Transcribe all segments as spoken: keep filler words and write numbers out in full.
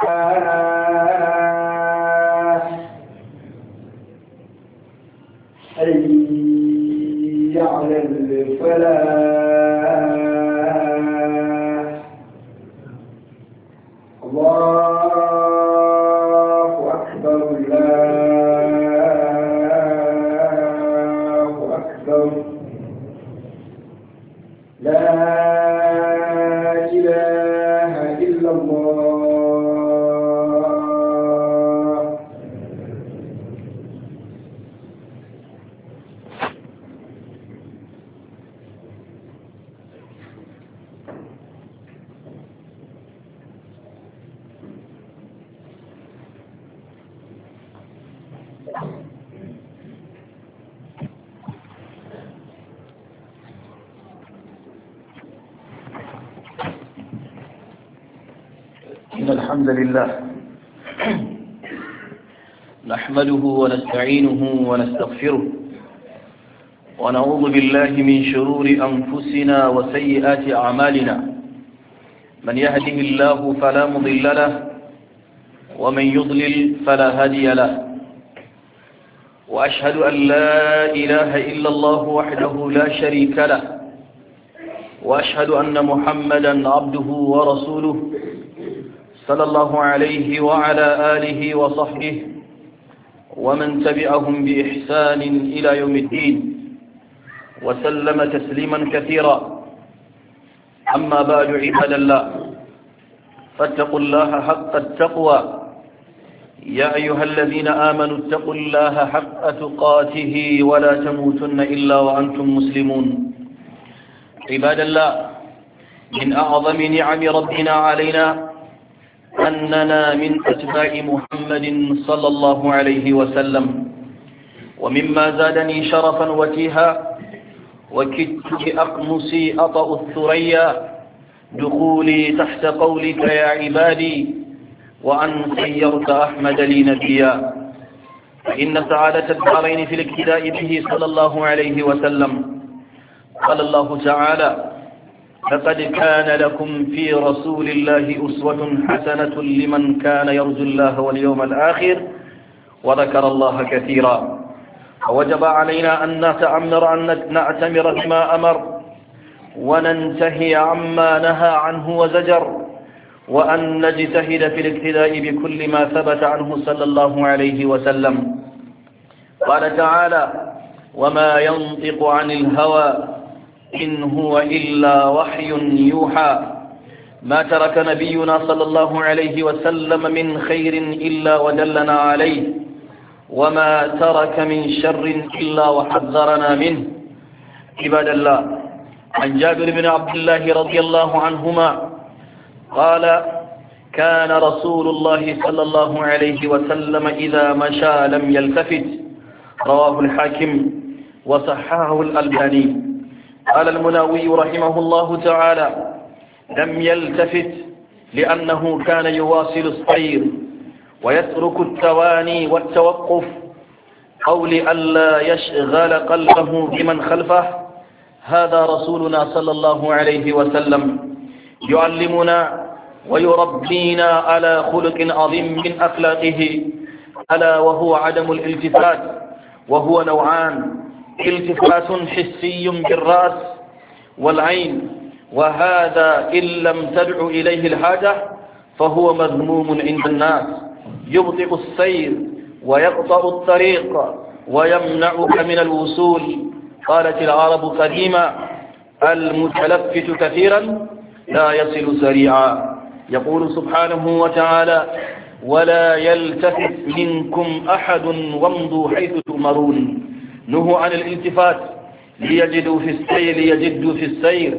حي على الفلاح الله أكبر الله أكبر لا إله إلا الله. إن الحمد لله نحمده ونستعينه ونستغفره ونعوذ بالله من شرور أنفسنا وسيئات أعمالنا. من يهده الله فلا مضل له ومن يضلل فلا هادي له، وأشهد أن لا إله إلا الله وحده لا شريك له، وأشهد أن محمدا عبده ورسوله صلى الله عليه وعلى آله وصحبه ومن تبعهم بإحسان إلى يوم الدين وسلم تسليما كثيرا. أما بعد، عباد الله، فاتقوا الله حق التقوى. يا أيها الذين آمنوا اتقوا الله حق تقاته ولا تموتن إلا وأنتم مسلمون. عباد الله، من أعظم نعم ربنا علينا أننا من أتباع محمد صلى الله عليه وسلم، ومما زادني شرفا وتيها وكدت بأقمصي أطأ الثريا دخولي تحت قولك يا عبادي وأن سيرت أحمد لي نبيا. فإن سعادة الدارين في الاقتداء به صلى الله عليه وسلم. قال الله تعالى: لقد كان لكم في رسول الله أسوة حسنة لمن كان يرجو الله واليوم الآخر وذكر الله كثيرا. ووجب علينا أن نتأمر أن نأتمر بما أمر وننتهي عما نهى عنه وزجر، وأن نجتهد في الاقتداء بكل ما ثبت عنه صلى الله عليه وسلم. قال تعالى: وما ينطق عن الهوى إن هو إلا وحي يوحى. ما ترك نبينا صلى الله عليه وسلم من خير إلا ودلنا عليه، وما ترك من شر إلا وحذرنا منه. عباد الله، عن جابر بن عبد الله رضي الله عنهما قال: كان رسول الله صلى الله عليه وسلم إذا مشى لم يلتفت. رواه الحاكم وصححه الألباني. قال المناوي رحمه الله تعالى: لم يلتفت لأنه كان يواصل السير ويترك التواني والتوقف، أو لئلا يشغل قلبه بمن خلفه. هذا رسولنا صلى الله عليه وسلم يعلمنا ويربينا على خلق عظيم من أخلاقه، ألا وهو عدم الالتفات، وهو نوعان: التفات حسي بالرأس والعين، وهذا إن لم تدع إليه الحاجة فهو مذموم عند الناس، يبطئ السير ويقطع الطريق ويمنعك من الوصول. قالت العرب قديما: المتلفت كثيرا لا يصل سريعا. يقول سبحانه وتعالى: ولا يلتفت منكم أحد وامضوا حيث تؤمرون. نهوا عن الالتفات ليجدوا في السير ليجدوا في السير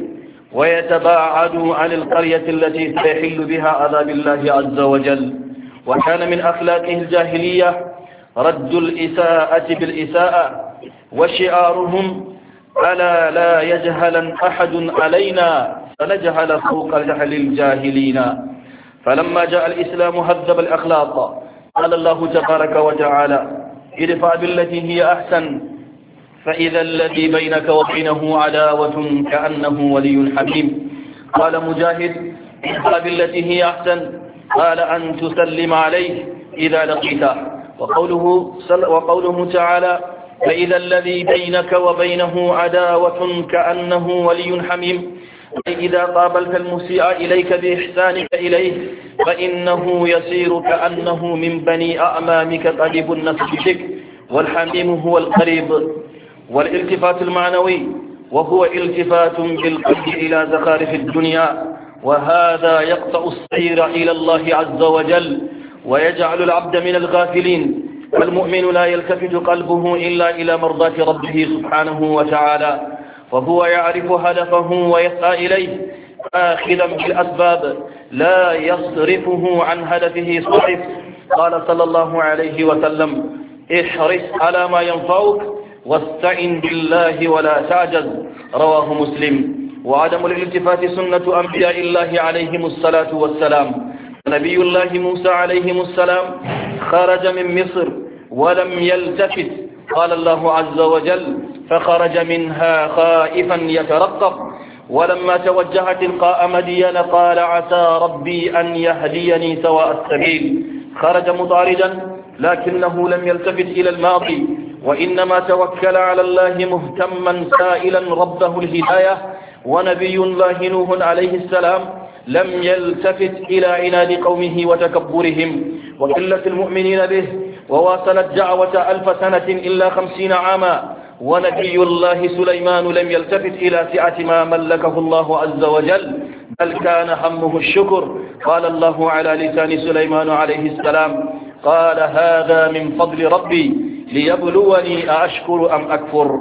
ويتباعدوا عن القرية التي سيحل بها عذاب الله عز وجل. وكان من أخلاقه الجاهلية رد الإساءة بالإساءة، وشعارهم: ألا لا يجهلن أحد علينا فنجهل فوق جهل الجاهلين. فلما جاء الإسلام هذب الأخلاق. قال الله تبارك وتعالى: ادفع بالتي هي أحسن فإذا الذي بينك وبينه عداوة كأنه ولي حميم. قال مجاهد: ادفع بالتي هي أحسن قال أن تسلم عليه إذا لقيته. وقوله, وقوله تعالى فإذا الذي بينك وبينه عداوة كأنه ولي حميم، أي إذا قابلت المسيء إليك بإحسانك إليه فإنه يسير كأنه من بني أعمامك قريب النسب بك، والحميم هو القريب. والالتفات المعنوي وهو التفات بالقلب إلى زخارف الدنيا، وهذا يقطع السير إلى الله عز وجل ويجعل العبد من الغافلين. والمؤمن لا يلتفت قلبه إلا إلى مرضاة ربه سبحانه وتعالى، وهو يعرف هدفه ويسعى إليه آخذا بالأسباب لا يصرفه عن هدفه صرف. قال صلى الله عليه وسلم احرص على ما ينفعك واستعن بالله ولا تعجز، رواه مسلم. وعدم الالتفات سنة أنبياء الله عليهم الصلاة والسلام. نبي الله موسى عليه السلام خرج من مصر ولم يلتفت، قال الله عز وجل فخرج منها خائفا يترقب، ولما توجه تلقاء مدين قال عسى ربي أن يهديني سواء السبيل. خرج مطاردا لكنه لم يلتفت إلى الماضي، وإنما توكل على الله مهتما سائلا ربه الهداية. ونبي الله نوح عليه السلام لم يلتفت إلى عناد قومه وتكبرهم وقلة المؤمنين به، وواصل الدعوة ألف سنة إلا خمسين عاما. ونبي الله سليمان لم يلتفت إلى سعة ما ملكه الله عز وجل، بل كان همه الشكر. قال الله على لسان سليمان عليه السلام قال هذا من فضل ربي ليبلوني أأشكر أم أكفر.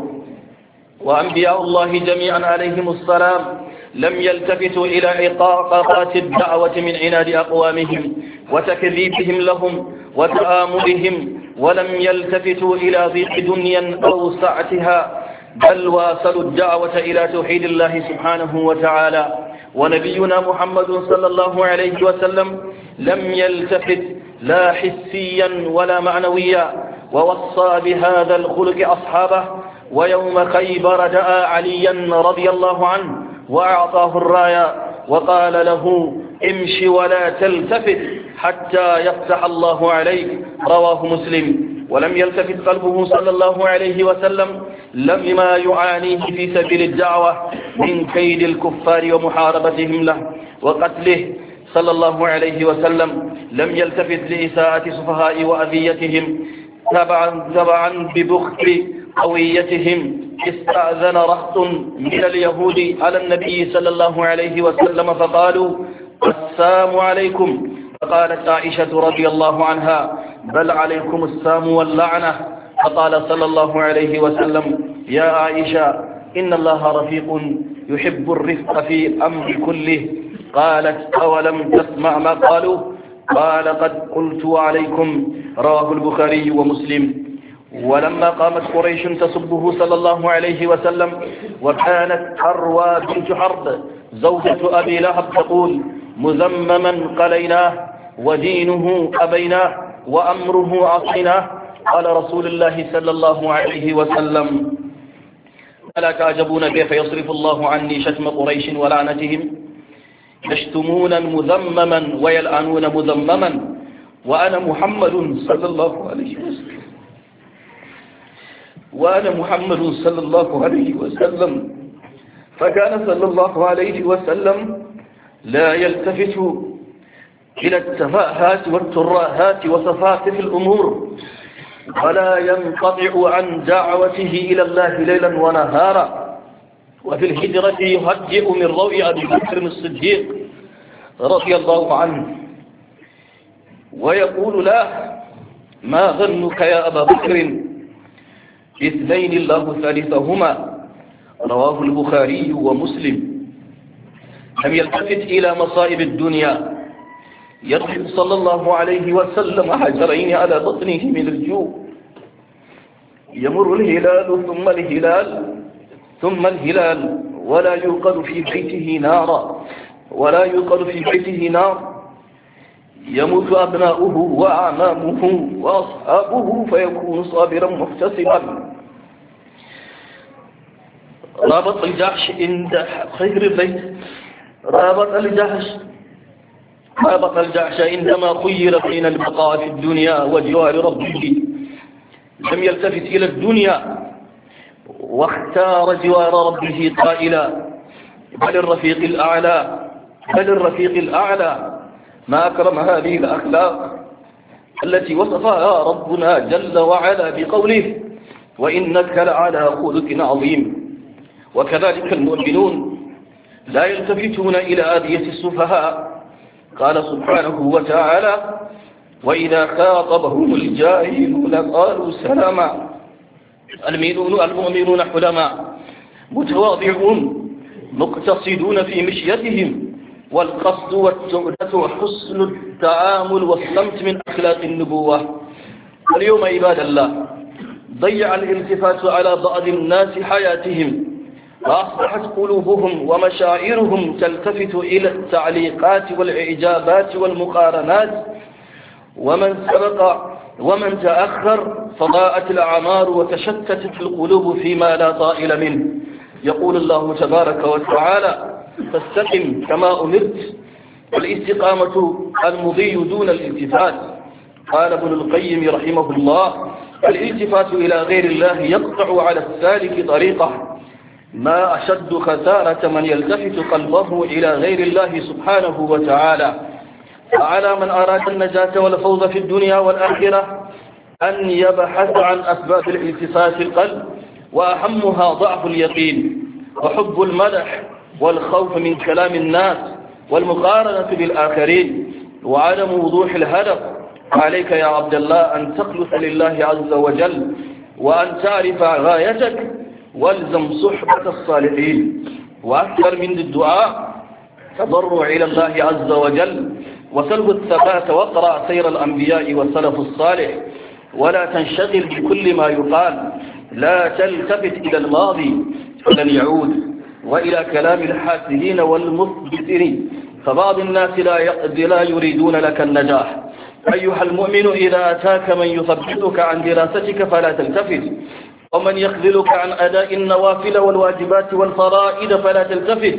وأنبياء الله جميعا عليهم السلام لم يلتفتوا إلى عقاقات الدعوة من عناد أقوامهم وتكذيبهم لهم وتآمرهم، ولم يلتفتوا إلى ضيق دنيا أو سعتها، بل واصلوا الدعوة إلى توحيد الله سبحانه وتعالى. ونبينا محمد صلى الله عليه وسلم لم يلتفت لا حسيا ولا معنويا، ووصى بهذا الخلق أصحابه. ويوم خيبر دعا عليا رضي الله عنه وأعطاه الراية وقال له امشي ولا تلتفت حتى يفتح الله عليك، رواه مسلم. ولم يلتفت قلبه صلى الله عليه وسلم لما يعانيه في سبيل الدعوة من كيد الكفار ومحاربتهم له وقتله. صلى الله عليه وسلم لم يلتفت لإساءة سفهاء وأذيتهم تبعا, تبعا ببخل قويتهم. استأذن رهط من اليهود على النبي صلى الله عليه وسلم فقالوا السلام عليكم، فقالت عائشة رضي الله عنها بل عليكم السام واللعنة. فقال صلى الله عليه وسلم يا عائشة إن الله رفيق يحب الرفق في الأمر كله. قالت أولم تسمع ما قالوا؟ قال قد قلت عليكم، رواه البخاري ومسلم. ولما قامت قريش تسبه صلى الله عليه وسلم وكانت حروى بنت حرب زوجة أبي لهب تقول مذمما قليناه ودينه أبيناه وأمره عصيناه، قال رسول الله صلى الله عليه وسلم ألا تعجبون كيف يصرف الله عني شتم قريش ولعنتهم؟ يشتمون مذمما ويلعنون مذمما وأنا محمد صلى الله عليه وسلم وأنا محمد صلى الله عليه وسلم. فكان صلى الله عليه وسلم لا يلتفت إلى التفاهات والتراهات وسفاسف الأمور، ولا ينقطع عن دعوته إلى الله ليلا ونهارا. وفي الهجرة يهجئ من روع أبي بكر الصديق رضي الله عنه ويقول له ما ظنك يا أبا بكر اثنين الله ثالثهما، رواه البخاري ومسلم. لم يلتفت إلى مصائب الدنيا، يضرب صلى الله عليه وسلم حجرين على بطنه من الجوع، يمر الهلال ثم الهلال ثم الهلال ولا يوقد في بيته نارا ولا يوقد في بيته نار، يموت أبناؤه وأعمامه وأصحابه فيكون صابرا محتسبا. رابط الجحش عند خير البيت، رابط الجحش هبط الجعش عندما خير بين البقاء في الدنيا وجوار ربه لم يلتفت إلى الدنيا واختار جوار ربه قائلا بل الرفيق الأعلى بل الرفيق الأعلى. ما أكرم هذه الأخلاق التي وصفها ربنا جل وعلا بقوله وإنك لعلى خلق عظيم. وكذلك المؤمنون لا يلتفتون إلى آذية السفهاء. قال سبحانه وتعالى وإذا خاطبهم الجاهلون قالوا سلاما. المؤمنون حلماء متواضعون مقتصدون في مشيتهم، والقصد والتعدة وحسن التعامل والصمت من أخلاق النبوة. اليوم عباد الله ضيع الالتفات على بعض الناس حياتهم، فأصبحت قلوبهم ومشاعرهم تلتفت إلى التعليقات والإعجابات والمقارنات، ومن سبق ومن تأخر فضاءت الأعمار وتشتتت القلوب فيما لا طائل منه. يقول الله تبارك وتعالى فاستقم كما أمرت، والاستقامة المضي دون الالتفات. قال ابن القيم رحمه الله الالتفات إلى غير الله يقطع على السالك طريقه. ما أشد خسارة من يلتفت قلبه إلى غير الله سبحانه وتعالى. فعلى من أراد النجاة والفوز في الدنيا والآخرة أن يبحث عن أسباب الالتفات في القلب، وأهمها ضعف اليقين وحب المدح والخوف من كلام الناس والمقارنة بالآخرين وعدم وضوح الهدف. عليك يا عبد الله أن تخلص لله عز وجل وأن تعرف غايتك، والزم صحبة الصالحين، وأكثر من الدعاء تضرع إلى الله عز وجل وسلب الثبات، واقرأ سير الأنبياء والسلف الصالح، ولا تنشغل بكل ما يقال، لا تلتفت إلى الماضي فلن يعود، وإلى كلام الحاسدين والمثبتين، فبعض الناس لا لا يريدون لك النجاح. أيها المؤمن إذا أتاك من يثبتك عن دراستك فلا تلتفت، ومن يخذلك عن أداء النوافل والواجبات والفرائض فلا تلتفت.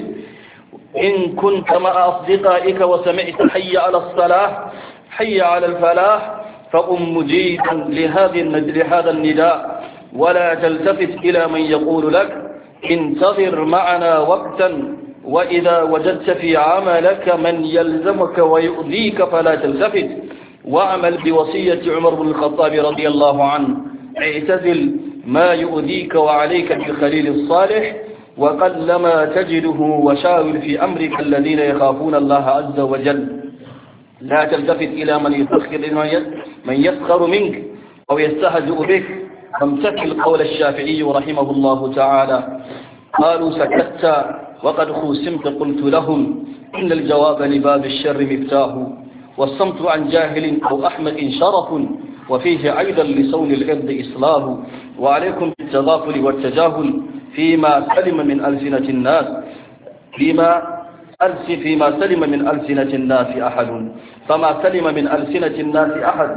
إن كنت مع أصدقائك وسمعت حي على الصلاة حي على الفلاح فقم مجيبا لهذا النداء، ولا تلتفت إلى من يقول لك انتظر معنا وقتا، وإذا وجدت في عملك من يلزمك ويؤذيك فلا تلتفت. واعمل بوصية عمر بن الخطاب رضي الله عنه اعتزل ما يؤذيك وعليك بالخليل الصالح، وقلما تجده وشاور في أمرك الذين يخافون الله عز وجل. لا تلتفت إلى من يسخر من يسخر منك أو يستهزئ بك، فامتثل قول الشافعي رحمه الله تعالى قالوا سكت وقد خوسمت قلت لهم إن الجواب لباب الشر مفتاح، والصمت عن جاهل أو أحمق شرف، وفيه أيضا لصون العرض إصلاح. وعليكم بالتغافل والتجاهل فيما سلم من ألسنة الناس فيما ألس فيما سلم من ألسنة الناس أحد، فما سلم من ألسنة الناس أحد،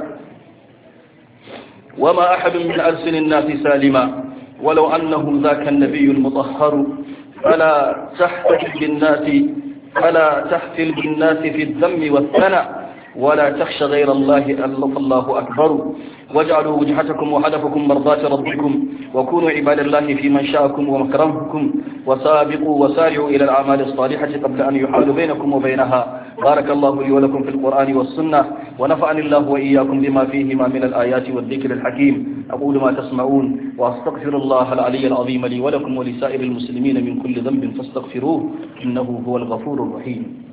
وما أحد من ألسن الناس سالما، ولو أنهم ذاك النبي المطهر. فلا تحتفل بالناس فلا تحفل بالناس في الذم والثناء، ولا تخش غير الله الله أكبر. واجعلوا وجهتكم وهدفكم مرضاة ربكم، وكونوا عباد الله في من شاءكم ومكرمكم، وسابقوا وسارعوا إلى الأعمال الصالحة قبل أن يحال بينكم وبينها. بارك الله لي ولكم في القرآن والسنة، ونفعني الله وإياكم بما فيهما من الآيات والذكر الحكيم. أقول ما تسمعون وأستغفر الله العلي العظيم لي ولكم ولسائر المسلمين من كل ذنب فاستغفروه إنه هو الغفور الرحيم.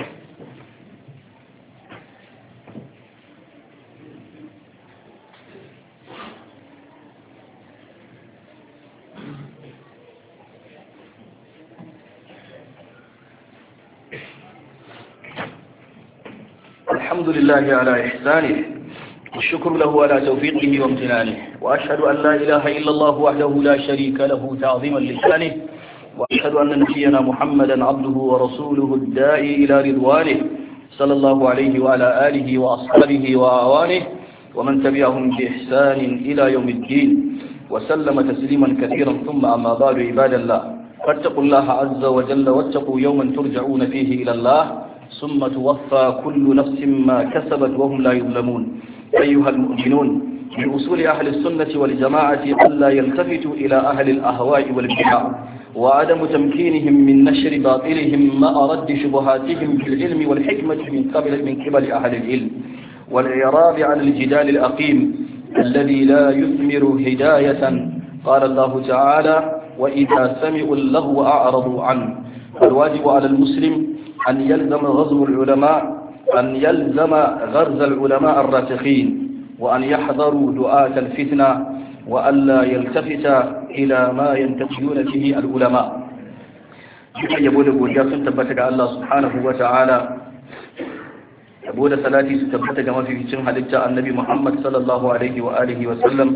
الحمد لله على إحسانه، والشكر له على توفيقه وامتنانه، وأشهد أن لا إله إلا الله وحده لا شريك له تعظيما لشانه، وأشهد أن نبينا محمدا عبده ورسوله الداعي إلى رضوانه صلى الله عليه وعلى آله وأصحابه وأعوانه ومن تبعهم بإحسان إلى يوم الدين، وسلم تسليما كثيرا. ثم أما بعد عباد الله، فاتقوا الله عز وجل، واتقوا يوما ترجعون فيه إلى الله، ثم توفى كل نفس ما كسبت وهم لا يظلمون. أيها المؤمنون، من أصول أهل السنة والجماعة ألا يلتفتوا إلى أهل الأهواء والبدع وعدم تمكينهم من نشر باطلهم مع رد شبهاتهم بالعلم والحكمة من قبل من قبل أهل العلم، والإعراض عن الجدال الأقيم الذي لا يثمر هداية. قال الله تعالى: وإذا سمعوا اللغو أعرضوا عنه. الواجب على المسلم أن يلزم غزو العلماء أن يلزم غرز العلماء الراسخين، وأن يحذروا دعاة الفتنة، وألا يلتفت إلى ما ينتقدون فيه العلماء. يقول godiya sun tabbata ga Allah subhanahu wa ta'ala, yabo da salati su tabbata ga mafificin halitta annabi Muhammad sallallahu alaihi wa alihi wa sallam,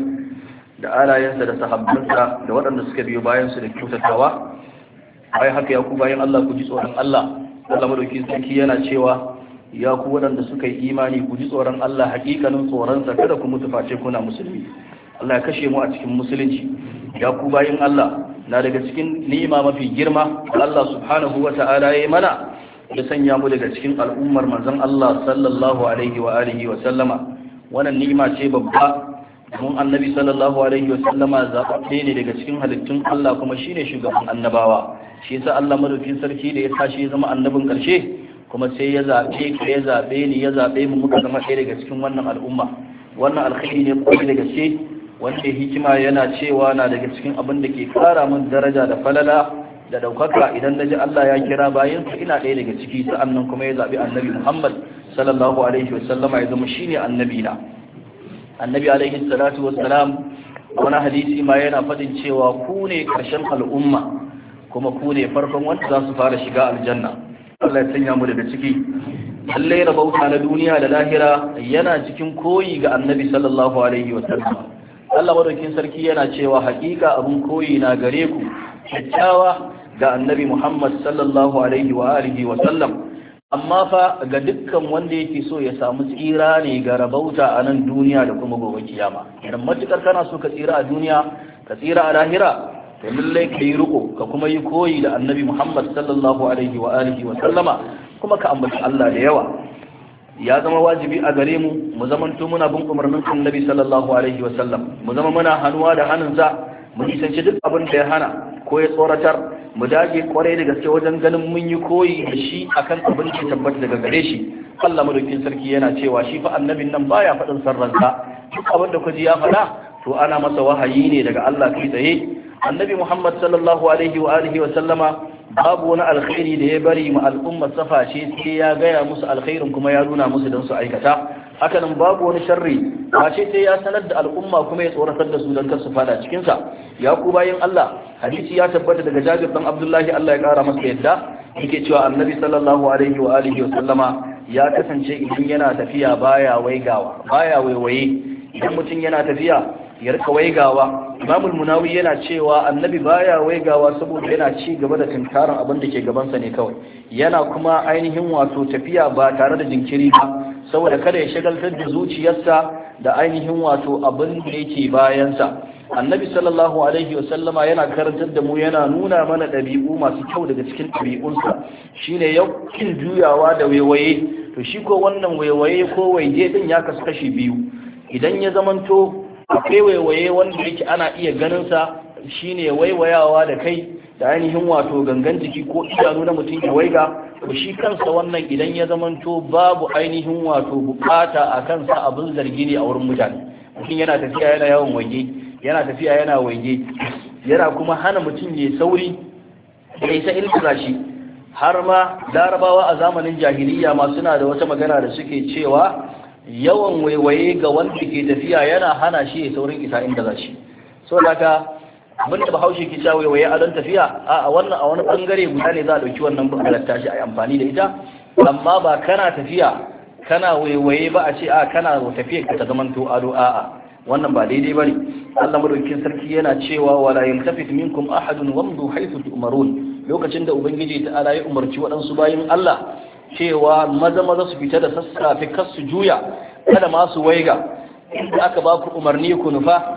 da alayensa da sahabbansa da waɗanda suka biyo bayan su da kyautatawa. Bayan haka ya ku bayan Allah, ku ji tsoron Allah. Allah madaukakin sarki yana cewa, ya ku waɗanda suka yi imani, ku ji tsoron Allah hakikanin tsoronsa, kada ku mutu face kuna musulmi. Allah ya kashe mu a cikin musulunci. Ya ku bayin Allah, na daga cikin ni'ima mafi girma Allah subhanahu wa ta'ala ya mana, ya sanya mu daga cikin al'ummar manzon Allah sallallahu alaihi wa alihi wa sallama. Wannan ni'ima ce babba, mun annabi sallallahu alaihi wa sallama zaɓaɓɓe ne daga cikin halittun Allah, kuma shine shugaban annabawa. Shi yasa Allah madaukakin sarki da ya tashi ya zama annabin ƙarshe, kuma sai ya zaɓe ka, ya zaɓe ni, ya zaɓe mu, muka zama ɗaya daga cikin wannan al'umma. Wannan alkhairi ne kwarai da gaske, wanda hikima yana cewa na daga cikin abin da ke ƙara min daraja da falala da ɗaukaka idan na ji Allah ya kira bayansa ina ɗaya daga ciki. Sa'annan kuma ya zaɓi annabi Muhammad sallallahu alaihi wasallama ya zama shine annabi na. Annabi alaihi salatu wassalam wani hadisi ma yana faɗin cewa ku ne ƙarshen al'umma, kuma ku ne farkon wanda za su fara shiga aljanna. Allah ya sanya mu daga ciki. Lallai rabauta na duniya da lahira yana cikin koyi ga annabi sallallahu alaihi wa sallam. Allah madaukakin sarki yana cewa hakika abun koyi na gare ku kyakkyawa ga annabi Muhammad sallallahu alaihi wa alihi wa sallam. Amma fa ga dukkan wanda yake so ya samu tsira ne ga rabauta a nan duniya da kuma gobe kiyama. Idan matukar kana so ka tsira a duniya, ka tsira a lahira, to lallai ka yi riko ka kuma yi koyi da annabi Muhammad sallallahu alaihi wa alihi wa sallama, kuma ka ambaci Allah da yawa. Ya zama wajibi a gare mu mu zamanto muna bin umarnin annabi sallallahu alaihi wa sallam, mu zama muna hannuwa da hannunsa, mu nisanci duk abin da ya hana ko ya tsoratar, mu dage kwarai da gaske wajen ganin mun yi koyi da shi akan abin da ya tabbata daga gare shi. Allah madaukakin sarki yana cewa shi fa annabin nan baya faɗin sarransa, duk abin da kuji ya faɗa to ana masa wahayi ne daga Allah kai tsaye. Annabi Muhammad sallallahu alaihi wa alihi wa sallama babu wani alkhairi da ya bari ma al'ummar safa ce sai ya gaya musu alkhairin kuma ya nuna musu don su aikata. Hakanan babu wani sharri ba ce sai ya sanar da al'umma kuma ya tsoratar da su don kar su fada cikin sa. Ya ku bayin Allah, hadisi ya tabbata daga Jabir dan Abdullahi, Allah ya kara masa yadda, yake cewa annabi sallallahu alaihi wa alihi wa sallama ya kasance idan yana tafiya baya waigawa, baya waiwaye. Idan mutum yana tafiya ya rika waigawa. Imamul Munawi yana cewa annabi baya waigawa saboda yana ci gaba da tunkarin abin da ke gabansa ne kawai, yana kuma ainihin wato tafiya ba tare da jinkiri ba, saboda kada ya shagaltar da zuciyarsa da ainihin wato abin da yake bayansa. Annabi sallallahu alaihi wa sallama yana karantar da mu, yana nuna mana ɗabi'u masu kyau daga cikin ɗabi'unsa, shine yakin juyawa da waiwaye. To shi ko wannan waiwaye ko waige din ya kasu kashi biyu. Idan ya zamanto akwai waiwaye wanda yake ana iya ganinsa, shine waiwayawa da kai da ainihin wato gangan jiki ko idanu na mutum ya waiga, to shi kansa wannan idan ya zamanto babu ainihin wato bukata a kansa abin zargi ne a wurin mutane. Mutum yana tafiya yana yawan waige, yana tafiya yana waige, yana kuma hana mutum ya sauri ya isa iltira shi. Har ma larabawa a zamanin jahiliya ma suna da wata magana da suke cewa yawan waiwaye ga wanda ke tafiya yana hana shi ya saurin isa inda za shi. So daga abin da bahaushe ke cewa waiwaye a don tafiya a wannan a wani bangare guda ne za a dauki wannan bangaren tashi a yi amfani da ita, amma ba kana tafiya kana waiwaye ba a ce a kana tafiya ka ta zamanto ado, a'a wannan ba daidai bane. Allah madaukakin sarki yana cewa wala yamtafit minkum ahadun wamdu haythu tu'marun. Lokacin da ubangiji ta ala ya umarci waɗansu bayin Allah cewa maza maza su fita da sassafe kar su juya, kada ma su waiga, inda aka ba ku umarni ku nufa,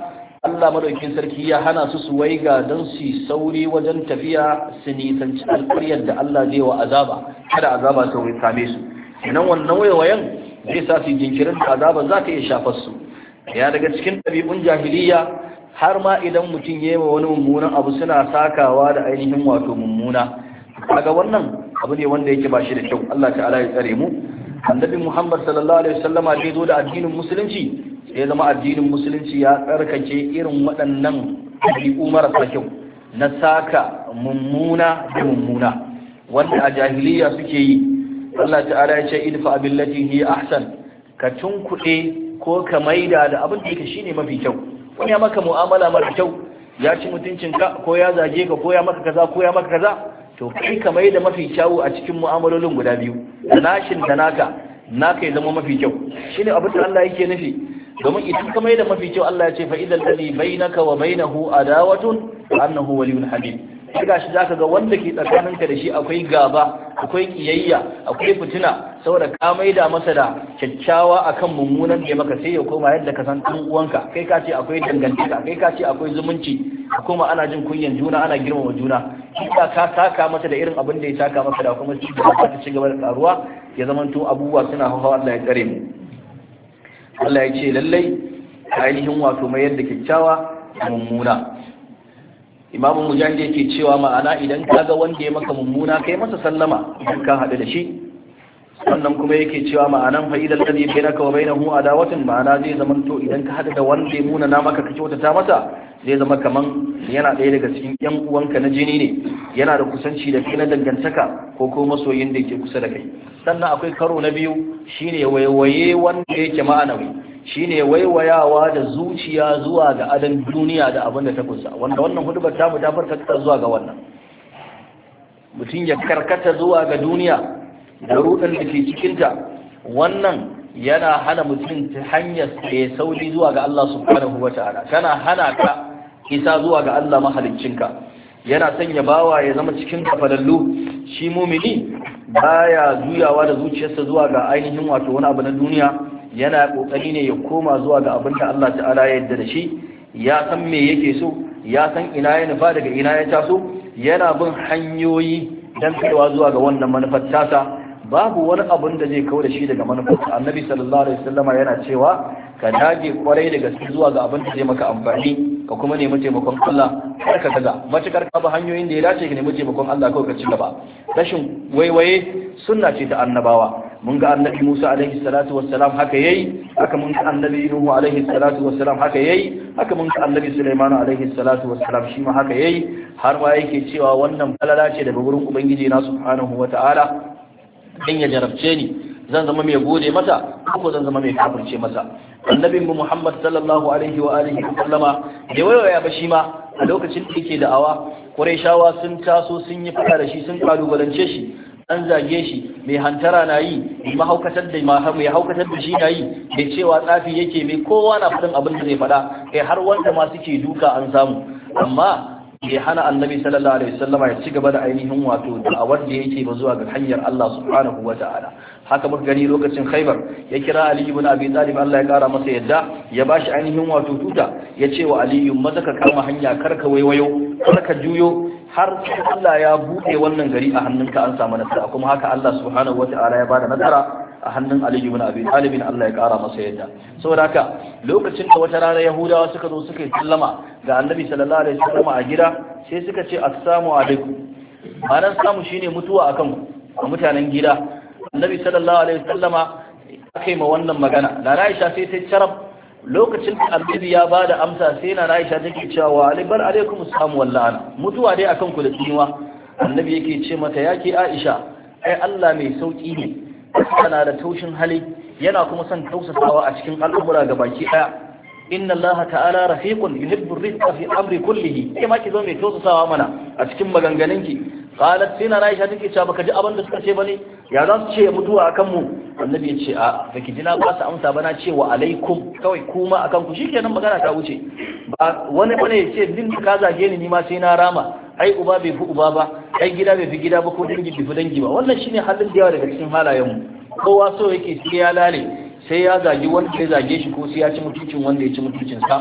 Allah madaukin sarki ya hana su su waiga don su sauri wajen tafiya su nisanci alƙaryar da Allah zai wa azaba kada azaba ta wai same su idan wannan waiwayen zai sa su jinkirin da azaba za ta iya shafar su ya daga cikin ɗabi'un jahiliya har ma idan mutum ya yi wa wani mummunan abu suna sakawa da ainihin wato mummuna kaga wannan abu ne wanda yake ba shi da kyau Allah ta'ala ya tsare mu annabi Muhammad sallallahu alaihi wasallama da zo da addinin musulunci ya zama addinin musulunci ya tsarkake irin waɗannan ɗabi'u marasa kyau na saka mummuna da mummuna wanda a jahiliya suke yi Allah ta'ala ya ce idfa billati hi ahsan ka tunkuɗe ko ka maida da abin da yake shine mafi kyau wani ya maka mu'amala mara kyau ya ci mutuncinka ko ya zage ka ko ya maka kaza ko ya maka kaza to kai ka maida mafi kyau a cikin mu'amalolin guda biyu da nashin da naka naka ya zama mafi kyau shine abin da Allah yake nufi domin idan ka maida mafi kyau Allah ya ce fa idal ladhi bainaka wa bainahu adawatun annahu waliyyun hamid kaga shi zaka ga wanda ke tsakaninka da shi akwai gaba akwai kiyayya akwai fitina saboda ka maida masa da kyakkyawa akan mummunan da maka sai ya koma yadda ka san dan uwanka kai ka ce akwai dangantaka kai ka ce akwai zumunci kuma ana jin kunyan juna ana girmama juna kika ka saka masa da irin abin da ya saka maka da kuma shi da ta ci gaba da karuwa ya zamanto abubuwa suna hawa Allah ya tsare mu Allah ya ce lallai ainihin wato mai yadda kyakkyawa mummuna imamu mujahid yake cewa ma'ana idan ka ga wanda ya maka mummuna kai masa sallama idan ka haɗu da shi sannan kuma yake cewa ma'anan fa idan ladhi bainaka wa bainahu adawatun ma'ana zai zama to idan ka haɗu da wanda ya muna na maka ka kyautata masa zai zama kaman yana ɗaya daga cikin yan uwanka na jini ne yana da kusanci da kai na dangantaka ko kuma masoyin da yake kusa da kai sannan akwai karo na biyu shine waiwaye wanda yake ma'anawi shine waiwayawa da zuciya zuwa ga adan duniya da abin da ta kusa wanda wannan hudubar tamu ta farkata zuwa ga wannan mutum ya karkata zuwa ga duniya da rudan da ke cikinta wannan yana hana mutum ta hanyar ya sauri zuwa ga Allah subhanahu wataala kana hana ka isa zuwa ga Allah mahaliccinka yana sanya bawa ya zama cikin kafalallu shi mumini baya juyawa da zuciyarsa zuwa ga ainihin wato wani abu na duniya yana kokari ne ya koma zuwa ga abin da Allah ta'ala ya yarda da shi ya san me yake so ya san ina ya nufa daga ina ya taso yana bin hanyoyi dan kaiwa zuwa ga wannan manufar tasa babu wani abin da zai kawo da shi daga manufar annabi sallallahu alaihi wasallama yana cewa ka dage kwarai da gaske zuwa ga abin da zai maka amfani ka kuma nemi taimakon Allah kar ka gaza matukar ka ba hanyoyin da ya dace ka nemi taimakon Allah kawai ka ci gaba rashin waiwaye sunna ce ta annabawa mun ga annabi Musa alaihi salatu wassalam haka yayi haka mun ga annabi Nuhu alaihi salatu wassalam haka yayi haka mun ga annabi Sulaiman alaihi salatu wassalam shi ma haka yayi har ma yake cewa wannan falala ce daga gurin ubangiji na subhanahu wataala dan ya jarabce ni zan zama mai gode masa ko zan zama mai kafirce masa annabin mu Muhammad sallallahu alaihi wa alihi sallama da wayaya ba shi ma a lokacin da yake da'awa Qurayshawa sun taso sun yi fada da shi sun kalubalance shi an zage shi mai hantara na yi mai haukatar da mai haukatar da shi na yi mai cewa tsafi yake mai kowa na faɗin abin da zai faɗa kai har wanda ma suke duka an samu amma bai hana annabi sallallahu alaihi wasallama ya ci gaba da ainihin wato da'awar da yake ba zuwa ga hanyar Allah subhanahu wata'ala haka muka gani lokacin Khaibar ya kira Ali ibn Abi Talib Allah ya kara masa yadda ya bashi ainihin wato tuta ya ce wa Ali maza ka kama hanya karka waiwayo karka juyo har sai Allah ya bude wannan gari a hannunka an samu nasara kuma haka Allah subhanahu wata'ala ya bada nasara a hannun Ali ibn Abi Talib Allah ya kara masa yadda saboda haka lokacin da wata rana Yahudawa suka zo suka yi sallama ga Annabi sallallahu alaihi wasallam a gida sai suka ce assalamu alaikum ma'anar samu shine mutuwa akan ku mutanen gida Annabi sallallahu alaihi wasallama akai ma wannan magana da Aisha sai ta charab lokacin da Annabi ya bada amsa sai na Aisha take cewa wa alaibar alaikum assalam wallahi mutuwa dai akan ku da tsinuwa Annabi yake ce mata yake Aisha ai Allah mai sauki ne yana da taushin hali yana kuma son tausasawa a cikin al'umura ga baki daya inna Allah ta'ala rafiqun yuhibbu ar-rifqa fi amri kullihi kai ma ki zo mai tausasawa mana a cikin maganganunki qalat sina Aisha take cewa baka ji abin da suka ce bane ya za su ce mutuwa akan mu annabi ya ce a baki ji na ba su amsa bana ce wa alaikum kawai kuma akan ku shikenan magana ta wuce ba wani bane ya ce din ka zage ni ni ma sai na rama ai uba bai fi uba ba ai gida bai fi gida ba ko dangi bai fi dangi ba wannan shine halin da yawa daga cikin halayen mu kowa so yake sai ya lale sai ya zagi wanda ya zage shi ko sai ya ci mutuncin wanda ya ci mutuncin sa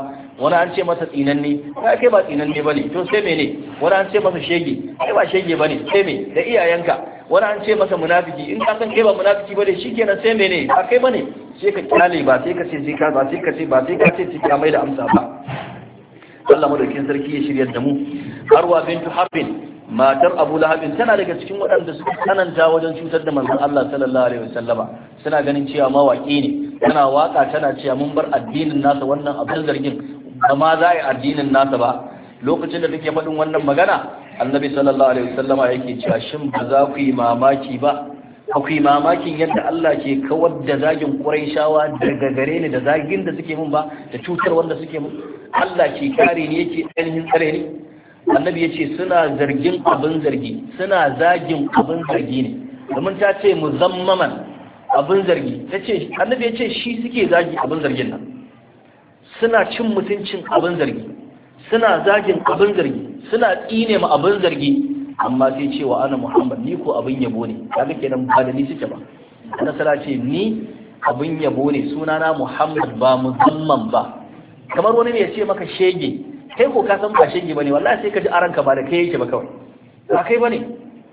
wani an ce masa tsinanne kai kai ba tsinanne bane to sai mene wani an ce masa shege kai ba shege bane sai me da iyayenka wani an ce masa munafiki in ka san kai ba munafiki bane shikenan sai mene ba kai bane sai ka kyale ba sai ka ce sai ka ba sai ka ce ba sai ka ce sai ka mai da amsa ba Allah madaukin sarki ya shiryar da mu Harwa bintu Harbin matar Abu Lahab tana daga cikin waɗanda suka tsananta wajen cutar da manzon Allah sallallahu alaihi wasallama suna ganin cewa mawaki ne tana waka tana cewa mun bar addinin nasa wannan abin zargin ba ma za a yi addinin nasa ba lokacin da take faɗin wannan magana annabi sallallahu alaihi wasallama yake cewa shin ba za ku yi mamaki ba akwai mamakin yadda Allah ke kawar da zagin Qurayshawa daga gare ni da zagin da suke mun ba da cutar wanda suke mun Allah ke kare ni yake ainihin tsare ni annabi yace suna zargin abin zargi suna zagin abin zargi ne domin ta ce muzammaman abin zargi tace annabi yace shi suke zagi abin zargin nan suna cin mutuncin abin zargi suna zagin abin zargi suna tsine ma abin zargi amma sai cewa ana Muhammad ni ko abin yabo ne kaga kenan ba da ni suke ba nasara ce ni abin yabo ne sunana Muhammad ba muzamman ba kamar wani ne ya ce maka shege kai ko ka san ba shege bane wallahi sai ka ji aranka ba da kai yake ba kawai ba kai bane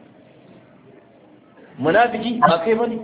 munafiki ba kai bane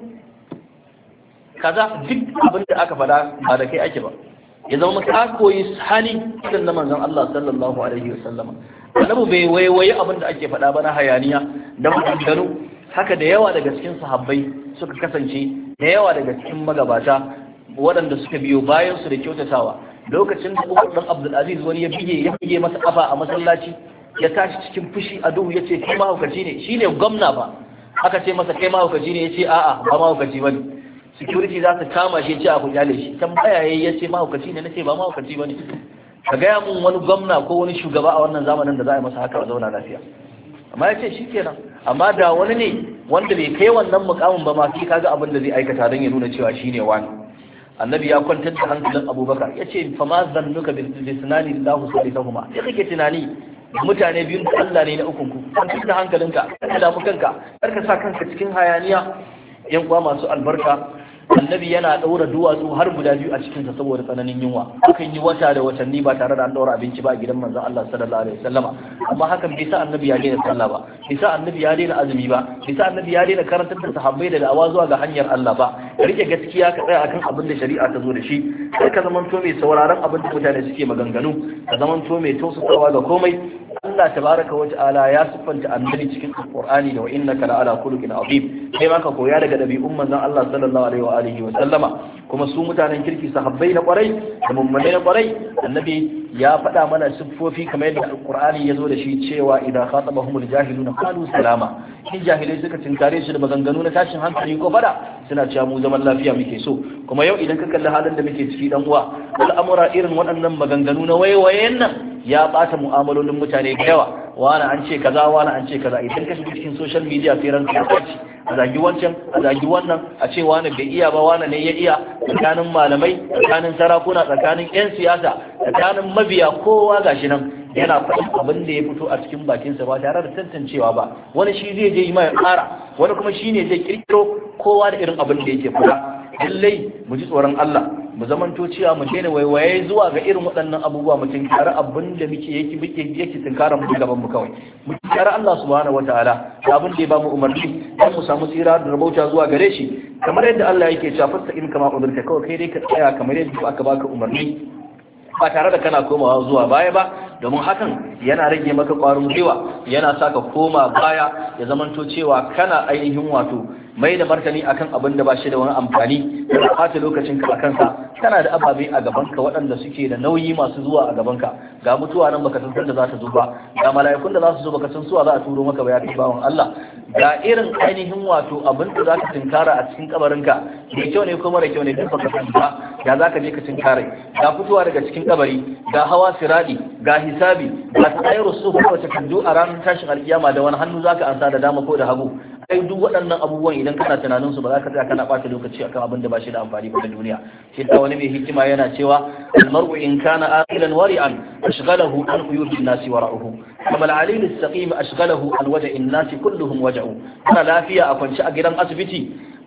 kaza duk abin da aka faɗa ba da kai ake ba ya zama ka koyi hali irin na manzon Allah sallallahu alaihi wasallama annabi bai waiwaye abin da ake faɗa ba na hayaniya da maganganu haka da yawa daga cikin sahabbai suka kasance da yawa daga cikin magabata waɗanda suka biyo bayan su da kyautatawa lokacin da Umar dan Abdul Aziz wani ya bige ya bige masa kafa a masallaci ya tashi cikin fushi a duhu yace kai mahaukaci ne shine gwamna ba aka ce masa kai mahaukaci ne yace a'a ba mahaukaci bane security za su kama shi ce a ku kyale shi tambaya yayi yace mahaukaci ne nace ba mahaukaci bane ka gaya mun wani gwamna ko wani shugaba a wannan zamanin da za a yi masa haka a zauna lafiya amma yace shikenan amma da wani ne wanda bai kai wannan mukamin ba ma sai kaga abin da zai aikata don ya nuna cewa shine wani annabi ya kwantar da hankalin abubakar yace fa ma zannuka bi sunani Allahu salihahuma sai kake tunani mutane biyun da Allah ne na ukun ku kwantar da hankalinka ka damu kanka kar ka sa kanka cikin hayaniya yan uwa masu albarka annabi yana daura duwatsu har guda biyu a cikinsa saboda tsananin yunwa akan yi wata da watanni ba tare da an daura abinci ba a gidan manzon Allah sallallahu alaihi wasallama amma hakan bai sa annabi ya daina sallah ba bai sa annabi ya daina azumi ba bai sa annabi ya daina karantar da sahabbai da da'awa zuwa ga hanyar Allah ba rike gaskiya ka tsaya akan abin da shari'a ta zo da shi sai ka zamanto mai sauraron abin da mutane suke maganganu ka zamanto mai tausasawa ga komai Allah tabaraka wa ta'ala ya siffanta annabi cikin Qur'ani da wa innaka la'ala khuluqin azim kai ma ka koya daga dabi'un manzon Allah sallallahu alaihi wa alihi wa sallama kuma su mutanen kirki sahabbai na kwarai da mummunai na kwarai annabi ya faɗa mana siffofi kamar yadda Qur'ani ya zo da shi cewa idan khatabahumul jahiluna qalu salama in jahilai suka tinkare su da maganganu na tashin hankali ko fada suna cewa mu zaman lafiya muke so kuma yau idan ka kalli halin da muke ciki dan uwa al'amura irin waɗannan maganganu na waiwayen nan ya bata mu'amalolin mutane da yawa wani an ce kaza wani an ce kaza idan ka shiga cikin social media sai ranka ya kaci a zagi wancan a zagi wannan a ce wani bai iya ba wani ne ya iya tsakanin malamai tsakanin sarakuna tsakanin yan siyasa tsakanin mabiya kowa gashi nan yana faɗin abin da ya fito a cikin bakinsa ba tare da tantancewa ba wani shi zai je yi mai ƙara wani kuma shi ne zai kirkiro kowa da irin abin da yake fita lallai mu ji tsoron Allah mu zamanto cewa mu daina waiwaye zuwa ga irin waɗannan abubuwa mu tinkara abin da muke yake muke yake tinkara mu gaban mu kawai mu tinkara Allah subhanahu wataala da abin da ya ba mu umarni dan mu samu tsira da rabauta zuwa gare shi kamar yadda Allah yake cewa fasta in kama umarta kawai kai dai ka tsaya kamar yadda aka baka umarni ba tare da kana komawa zuwa baya ba domin hakan yana rage maka ƙwarin gwiwa yana sa ka koma baya ya zamanto cewa kana ainihin wato mai da martani akan abin da ba shi da wani amfani da ɓata lokacin ka akan sa kana da ababe a gabanka waɗanda suke da nauyi masu zuwa a gabanka ga mutuwa nan baka san da za ta zo ba ga mala'ikun da za su zo baka san suwa za a turo maka ba ya kai bawan Allah ga irin ainihin wato abin da za ka tinkara a cikin kabarinka mai kyau ne ko mara kyau ne duk baka san ba ya za ka je ka tinkare ga fitowa daga cikin kabari ga hawa siradi ga hisabi ga tsayar su ko takardu a ranar tashin alkiyama da wani hannu zaka ansa da dama ko da hagu ai duk waɗannan abubuwan idan kana tunanin su ba za ka tsaya kana ɓata lokaci akan abin da ba shi da amfani ba na duniya shi da wani mai hikima yana cewa almar'u in kana aqilan wari'an ashghalahu an uyubi nasi wara'uhu kama al-alil as-saqim ashghalahu an waja'in nasi kulluhum waja'u kana lafiya a kwance a gidan asibiti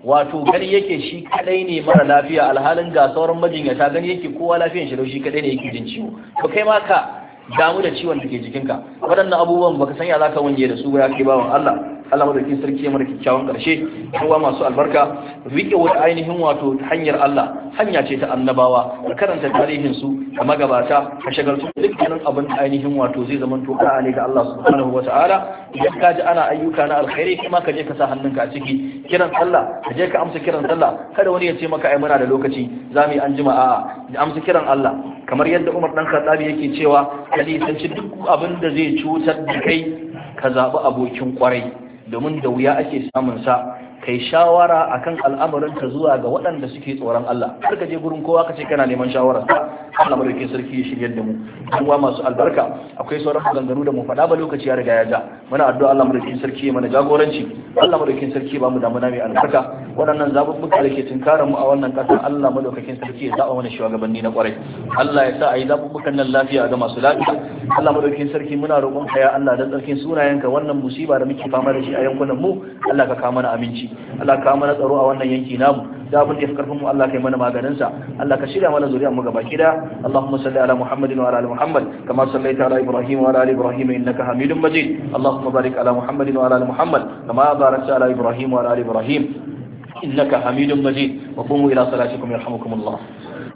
wato gani yake shi kadai ne mara lafiya alhalin ga sauran majinyata gani yake kowa lafiyan shi shi kadai ne yake jin ciwo to kai ma ka damu da ciwon da ke jikinka waɗannan abubuwan baka sanya za ka wanye da su ba ya kai bawan Allah Allah madaukakin sarki ya mara kyakkyawan karshe kowa masu albarka rike wata ainihin wato hanyar Allah hanya ce ta annabawa da karanta tarihin su da magabata ka shagaltu dukkanin abin ainihin wato zai zama to ka ne ga Allah subhanahu wataala idan ka ji ana ayyuka na alkhairi kuma ka je ka sa hannunka a ciki kiran sallah ka je ka amsa kiran sallah kada wani ya ce maka ai muna da lokaci zamu yi anjima a'a amsa kiran Allah kamar yadda Umar dan Khattabi yake cewa ka nisanci duk abin da zai cutar da kai ka zaɓi abokin kwarai domin da wuya ake samun sa kai shawara akan al'amarin ka zuwa ga waɗanda suke tsoron Allah har ka je gurin kowa ka ce kana neman shawara Allah madaukakin sarki ya shiryar da mu kuma masu albarka akwai sauran maganganu da mu faɗa ba lokaci ya riga ya ja muna addu'a Allah madaukakin sarki ya mana jagoranci Allah madaukakin sarki ba mu damuna mai albarka waɗannan zaɓuɓɓuka da ke tunkarar mu a wannan ƙasa Allah madaukakin sarki ya zaɓa mana shugabanni na ƙwarai Allah ya sa a yi zaɓuɓɓukan nan lafiya ga masu lafiya Allah madaukakin sarki muna roƙon ka ya Allah dan tsarkin sunayenka wannan musiba da muke fama da shi a yankunan mu Allah ka kawo mana aminci Allah ka mana tsaro a wannan yanki namu da abin da ya fi karfin mu Allah kai mana maganin sa Allah ka shirya mana zuriyar mu gaba kida Allahumma salli ala Muhammadin wa ala ali Muhammad kama sallaita ala Ibrahim wa ala ali Ibrahim innaka Hamidum Majid Allahumma barik ala Muhammadin wa ala ali Muhammad kama barakta ala Ibrahim wa ala ali Ibrahim innaka Hamidum Majid wa qumu ila salatikum yarhamukumullah